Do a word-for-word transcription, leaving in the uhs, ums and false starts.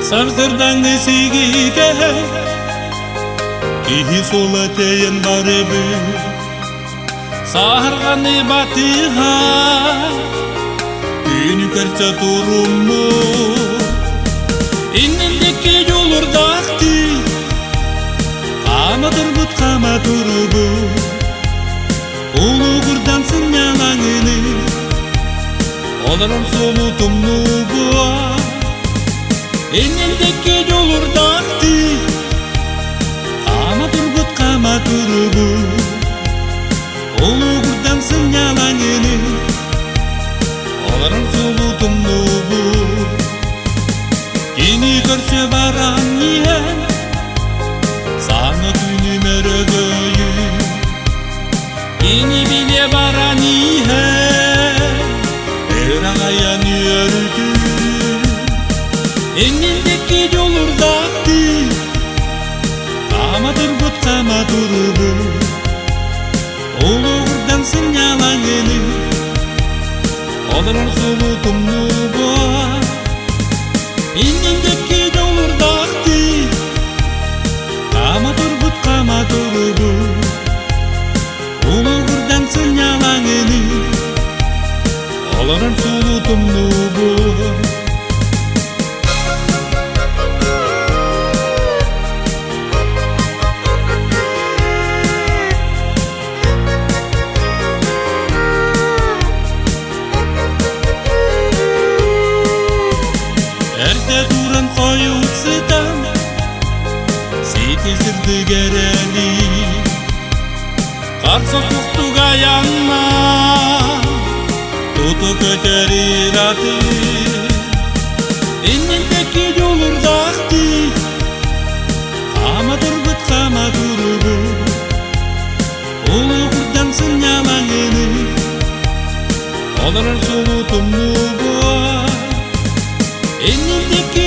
Сарсырдан несигиге Кихи солатейін барыбы Сарғаны батыға Күні көрсе тұрымы Иннендеке жолырдақты Қамадыр бұт қама тұрыбы Улы құрдан сыңялаңыны Оларым солу тұмнубы Иннендеке жолырдақты Қамадыр бұт қама тұрыбы Улы құрдан сыңялаңыны Оларым солу тұмнубы Кені көрсе барам ниен Саңы түні мөрөгөйі Кені біле барам ниен Өрағаян өрді Эннендеки жолурдақты Қамадыр бұт қама тұрыбы Олығырдан сыңялаңыны Оларым солу тұмнубы Эннендеки жолурдақты Қамадыр бұт қама тұрыбы Олығырдан сыңялаңыны Оларым солу тұмнубы Әрде туран қойылсыдан Сейтесірді керәлі Қарсы тұқтуға янма Тұты көтерір аты Эннендеки жолырдақты Қамадыр бұт қама тұрыбы Улы құрдан сыңялаңыны Оларым солу тұмнубы Эннендеки